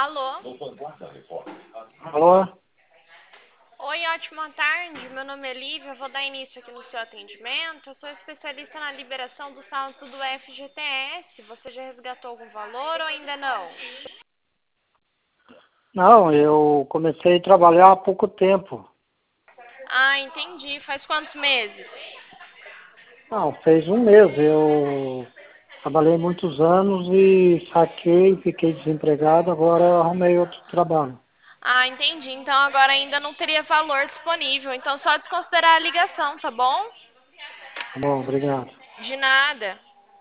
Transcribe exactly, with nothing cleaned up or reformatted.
Alô? Alô? Oi, ótima tarde. Meu nome é Lívia. Eu vou dar início aqui no seu atendimento. Eu sou especialista na liberação do saldo do F G T S. Você já resgatou algum valor ou ainda não? Não, eu comecei a trabalhar há pouco tempo. Ah, entendi. Faz quantos meses? Não, fez um mês. Eu trabalhei muitos anos e saquei, fiquei desempregado, agora eu arrumei outro trabalho. Ah, entendi. Então agora ainda não teria valor disponível. Então só desconsiderar a ligação, tá bom? Tá bom, obrigado. De nada.